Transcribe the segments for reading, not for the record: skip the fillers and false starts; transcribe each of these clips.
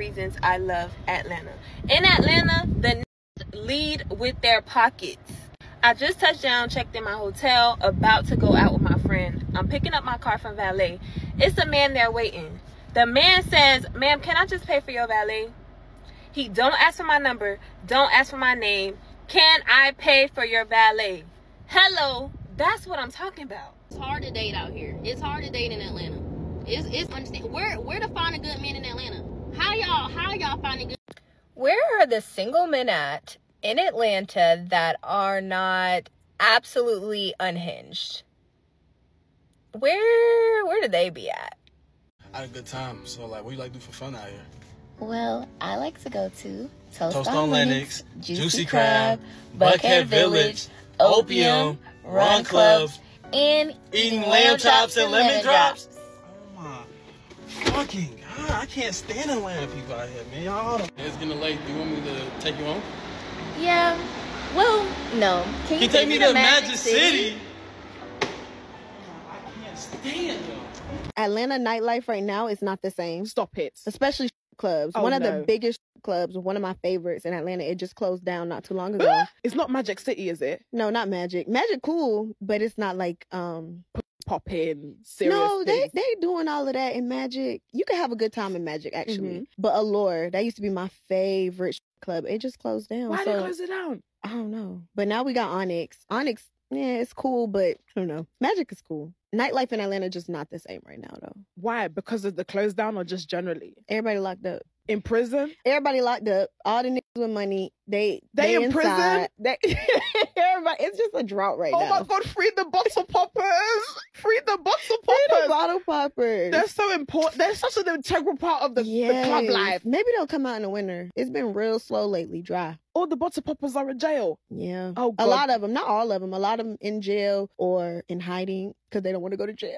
reasons I love Atlanta. In Atlanta, the lead with their pockets. I just touched down, checked in my hotel, about to go out with my friend. I'm picking up my car from valet. It's a man there waiting. The man says, "Ma'am, can I just pay for your valet?" He don't ask for my number, don't ask for my name. "Can I pay for your valet?" Hello, that's what I'm talking about. It's hard to date out here. It's hard to date in Atlanta. It's understand where to find a good man in Atlanta. How y'all finding good? Where are the single men at in Atlanta that are not absolutely unhinged? Where do they be at? I had a good time. So, like, what do you like to do for fun out here? Well, I like to go to Toast on Lennox, Juicy Crab, Buckhead Village, Opium, Run Clubs, and eating lamb chops and lemon drops. Oh my fucking God, I can't stand Atlanta people out here, man. Y'all it's getting late. Do you want me to take you home? Yeah. Well, no. Can you take me to Magic City? I can't stand them. Atlanta nightlife right now is not the same. Stop it. Especially clubs. Oh, one of the biggest clubs, one of my favorites in Atlanta. It just closed down not too long ago. It's not Magic City, is it? No, not Magic. Magic cool, but it's not like Popping serious. No, things. they doing all of that in Magic. You can have a good time in Magic actually. But Allure, that used to be my favorite club. It just closed down. Why did they close it down? I don't know. But now we got Onyx. Onyx, yeah, it's cool, but I don't know. Magic is cool. Nightlife in Atlanta just not the same right now though. Why? Because of the close down or just generally? Everybody locked up. In prison? Everybody locked up. All the niggas with money, they in prison? Everybody, it's just a drought right now. Oh my God, free the bottle poppers! Free the bottle poppers! Free the bottle poppers. They're so important. They're such an integral part of the club life. Maybe they'll come out in the winter. It's been real slow lately, dry. All the bottle poppers are in jail. Yeah. Oh, God. A lot of them, not all of them. A lot of them in jail or in hiding because they don't want to go to jail.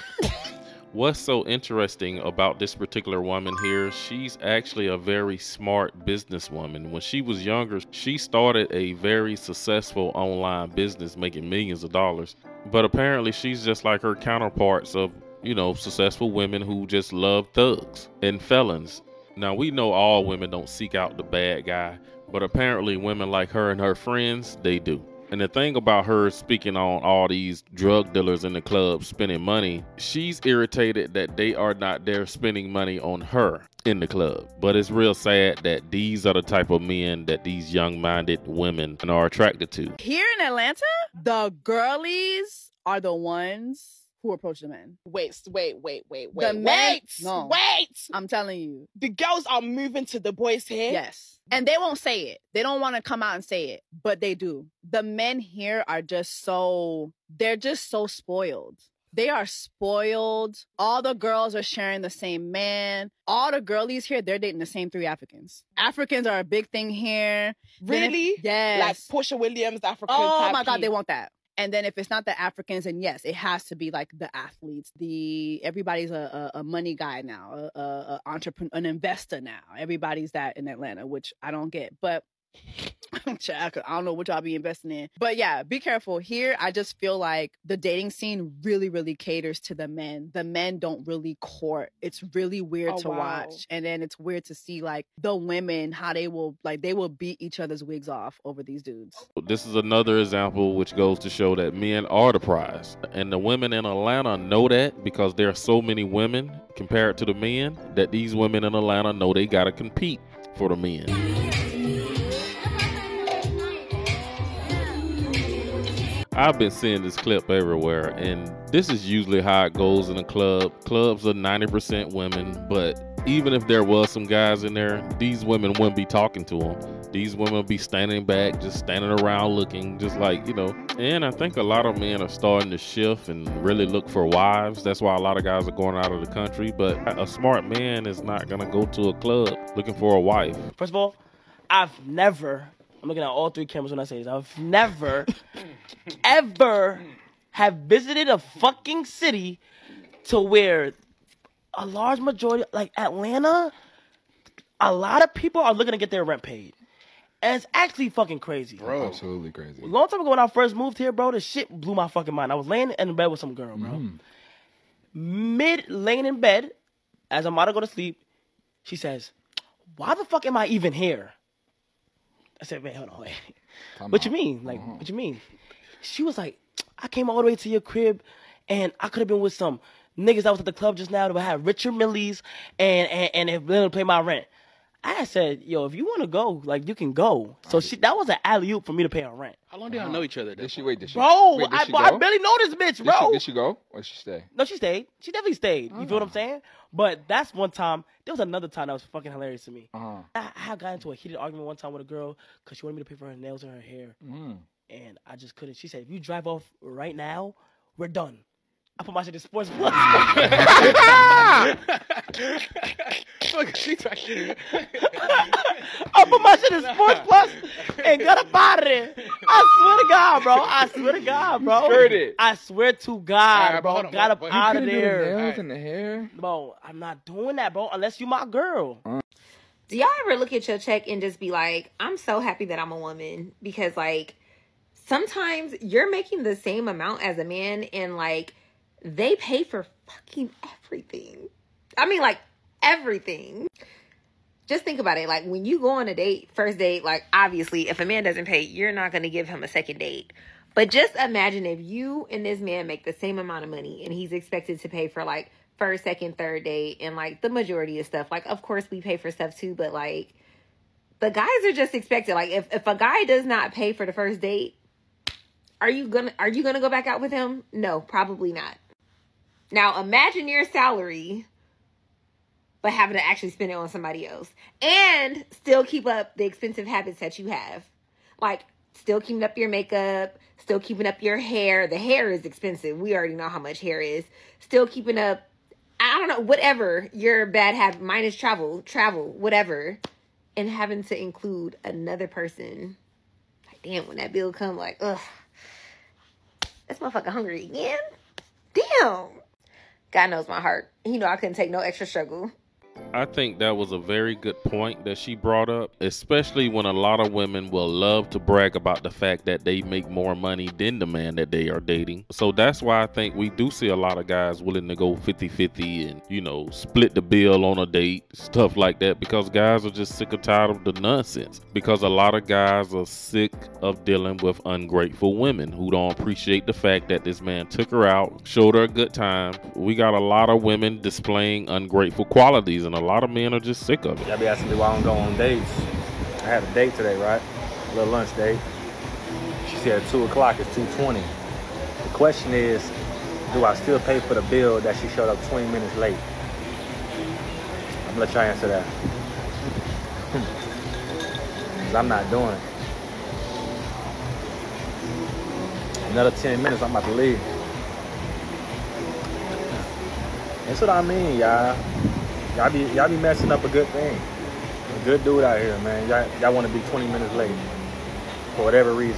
What's so interesting about this particular woman here, she's actually a very smart businesswoman. When she was younger, she started a very successful online business making millions of dollars. But apparently she's just like her counterparts of, successful women who just love thugs and felons. Now, we know all women don't seek out the bad guy, but apparently women like her and her friends, they do. And the thing about her speaking on all these drug dealers in the club spending money, she's irritated that they are not there spending money on her in the club. But it's real sad that these are the type of men that these young-minded women are attracted to. Here in Atlanta, the girlies are the ones who approach the men. Wait. The men, no. Wait! I'm telling you. The girls are moving to the boys here? Yes. And they won't say it. They don't want to come out and say it, but they do. The men here are they're just so spoiled. They are spoiled. All the girls are sharing the same man. All the girlies here, they're dating the same 3 Africans. Africans are a big thing here. Really? Yes. Like Portia Williams, African Oh type my God, key. they want that. And then if it's not the Africans, then yes, it has to be like the athletes. Everybody's a money guy now, a entrepreneur, an investor now. Everybody's that in Atlanta, which I don't get. But I don't know what y'all be investing in. But yeah, be careful. Here, I just feel like the dating scene really, really caters to the men. The men don't really court. It's really weird to watch. And then it's weird to see like the women, how they will beat each other's wigs off over these dudes. This is another example which goes to show that men are the prize. And the women in Atlanta know that because there are so many women compared to the men that these women in Atlanta know they got to compete for the men. I've been seeing this clip everywhere, and this is usually how it goes in a club. Clubs are 90% women, but even if there was some guys in there, these women wouldn't be talking to them. These women would be standing back, just standing around looking, just like, And I think a lot of men are starting to shift and really look for wives. That's why a lot of guys are going out of the country. But a smart man is not going to go to a club looking for a wife. First of all, I'm looking at all 3 cameras when I say this. I've never, ever have visited a fucking city to where a large majority, like Atlanta, a lot of people are looking to get their rent paid. And it's actually fucking crazy. Bro, absolutely crazy. A long time ago when I first moved here, bro, this shit blew my fucking mind. I was laying in bed with some girl, bro. Laying in bed, as I'm about to go to sleep, she says, why the fuck am I even here? I said, wait, hold on, wait. What you mean? Like, what you mean? She was like, I came all the way to your crib, and I could have been with some niggas that was at the club just now that would have Richard Millies and they willing to pay my rent. I said, yo, if you want to go, like, you can go. So that was an alley-oop for me to pay her rent. How long did y'all know each other? Did she Bro, go? I barely know this bitch, bro. Did she go or did she stay? No, she stayed. She definitely stayed. You feel what I'm saying? But that's one time. There was another time that was fucking hilarious to me. I got into a heated argument one time with a girl because she wanted me to pay for her nails and her hair. And I just couldn't. She said, if you drive off right now, we're done. I put my shit in Sports Plus. I put my shit in Sports Plus and got up out of there. I swear to God, bro. I swear to God, bro. I swear to God, bro. Got up out of there. The nails and the hair? Bro, I'm not doing that, bro, unless you my girl. Do y'all ever look at your check and just be like, I'm so happy that I'm a woman? Because, like, sometimes you're making the same amount as a man and, like, they pay for fucking everything. I mean, like, everything. Just think about it. Like, when you go on a date, first date, like, obviously, if a man doesn't pay, you're not going to give him a second date. But just imagine if you and this man make the same amount of money and he's expected to pay for, like, first, second, third date and, like, the majority of stuff. Like, of course, we pay for stuff, too. But, like, the guys are just expected. Like, if a guy does not pay for the first date, are you gonna go back out with him? No, probably not. Now, imagine your salary, but having to actually spend it on somebody else. And still keep up the expensive habits that you have. Like, still keeping up your makeup, still keeping up your hair. The hair is expensive. We already know how much hair is. Still keeping up, I don't know, whatever your bad habit, mine is travel, whatever. And having to include another person. Like, damn, when that bill come, like, ugh. This motherfucker hungry again? Damn. God knows my heart. He know I couldn't take no extra struggle. I think that was a very good point that she brought up, especially when a lot of women will love to brag about the fact that they make more money than the man that they are dating. So that's why I think we do see a lot of guys willing to go 50-50 and, you know, split the bill on a date, stuff like that, because guys are just sick or tired of the nonsense. Because a lot of guys are sick of dealing with ungrateful women who don't appreciate the fact that this man took her out, showed her a good time. We got a lot of women displaying ungrateful qualities, and a lot of men are just sick of it. Y'all be asking me why I don't go on dates. I had a date today, right? A little lunch date. She said 2 o'clock, it's 2:20. The question is, do I still pay for the bill that she showed up 20 minutes late? I'm gonna let y'all answer that. Because I'm not doing it. Another 10 minutes, I'm about to leave. That's what I mean, y'all. Y'all be messing up a good thing. A good dude out here, man. Y'all want to be 20 minutes late for whatever reason.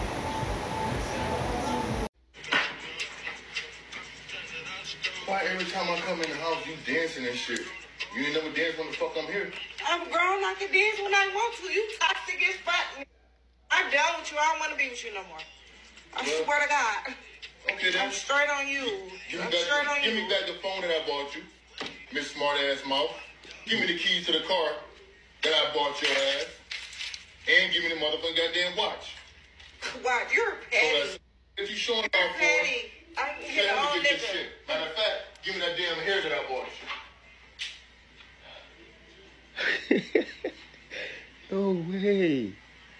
Why every time I come in the house, you dancing and shit? You ain't never dance when the fuck I'm here. I'm grown. I can dance when I want to. You toxic as fuck. I'm done with you. I don't want to be with you no more. I swear to God. Okay, then. I'm straight on you. Give me back the phone that I bought you. Miss Smart Ass Mouth. Give me the keys to the car that I bought your ass. And give me the motherfucking goddamn watch. Wow, you're petty. If you showing off for petty. I can get all this shit. Matter of fact, give me that damn hair that I bought you. No way.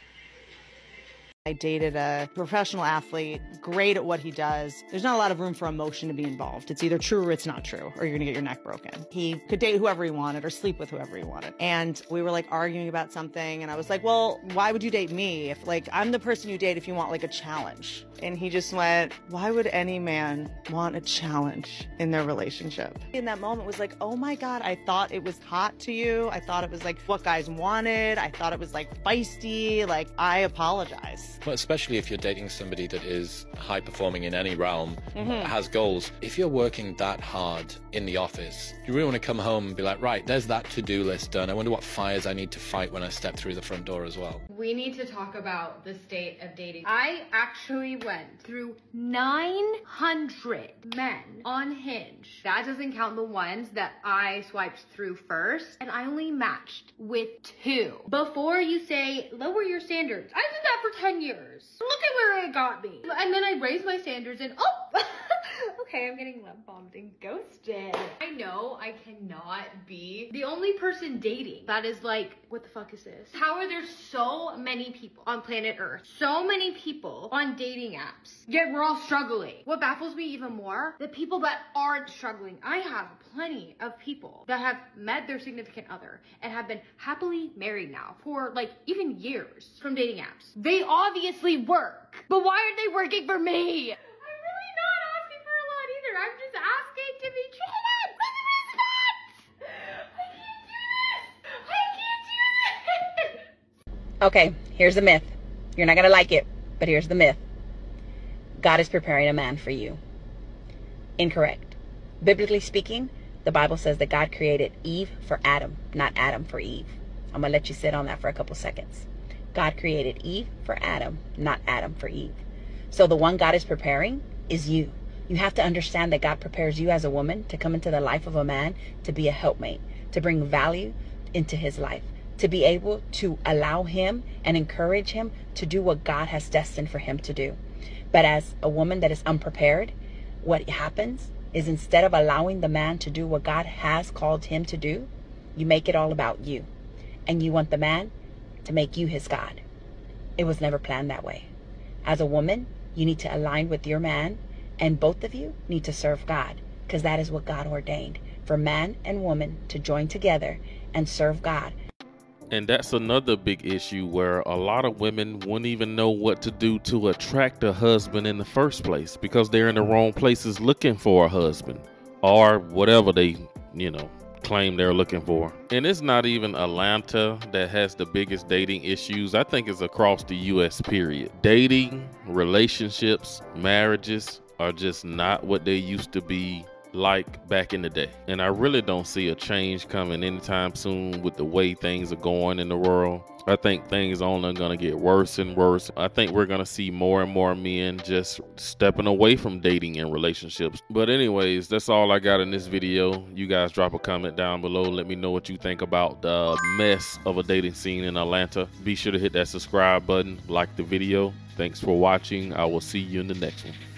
I dated a professional athlete, great at what he does. There's not a lot of room for emotion to be involved. It's either true or it's not true, or you're gonna get your neck broken. He could date whoever he wanted or sleep with whoever he wanted. And we were like arguing about something, and I was like, well, why would you date me? If like, I'm the person you date if you want like a challenge. And he just went, why would any man want a challenge in their relationship? In that moment was like, oh my God, I thought it was hot to you. I thought it was like what guys wanted. I thought it was like feisty. Like, I apologize. Well, especially if you're dating somebody that is high performing in any realm, has goals. If you're working that hard in the office, you really want to come home and be like, right, there's that to-do list done. I wonder what fires I need to fight when I step through the front door as well. we need to talk about the state of dating. I actually went through 900 men on Hinge. That doesn't count the ones that I swiped through first, and I only matched with 2. Before you say, lower your standards, I did that for 10 years. Look at where it got me. And then I raised my standards and okay, I'm getting love bombed and ghosted. I know I cannot be the only person dating that is like, what the fuck is this? How are there so many people on planet Earth? So many people on dating apps, yet we're all struggling. What baffles me even more, the people that aren't struggling. I have plenty of people that have met their significant other and have been happily married now for like even years from dating apps. They obviously work, but why aren't they working for me? I'm just asking to be treated with respect. I can't do this. Okay, here's the myth. You're not going to like it, but here's the myth. God is preparing a man for you. Incorrect. Biblically speaking, the Bible says that God created Eve for Adam, not Adam for Eve. I'm going to let you sit on that for a couple seconds. God created Eve for Adam, not Adam for Eve. So the one God is preparing is you. You have to understand that God prepares you as a woman to come into the life of a man, to be a helpmate, to bring value into his life, to be able to allow him and encourage him to do what God has destined for him to do. But as a woman that is unprepared, what happens is instead of allowing the man to do what God has called him to do, you make it all about you. And you want the man to make you his God. It was never planned that way. As a woman, you need to align with your man, and both of you need to serve God, because that is what God ordained, for man and woman to join together and serve God. And that's another big issue where a lot of women wouldn't even know what to do to attract a husband in the first place, because they're in the wrong places looking for a husband or whatever they, claim they're looking for. And it's not even Atlanta that has the biggest dating issues. I think it's across the US, period. Dating, relationships, marriages are just not what they used to be like back in the day. And I really don't see a change coming anytime soon with the way things are going in the world. I think things are only going to get worse and worse. I think we're going to see more and more men just stepping away from dating and relationships. But anyways, that's all I got in this video. You guys drop a comment down below. Let me know what you think about the mess of a dating scene in Atlanta. Be sure to hit that subscribe button, like the video. Thanks for watching. I will see you in the next one.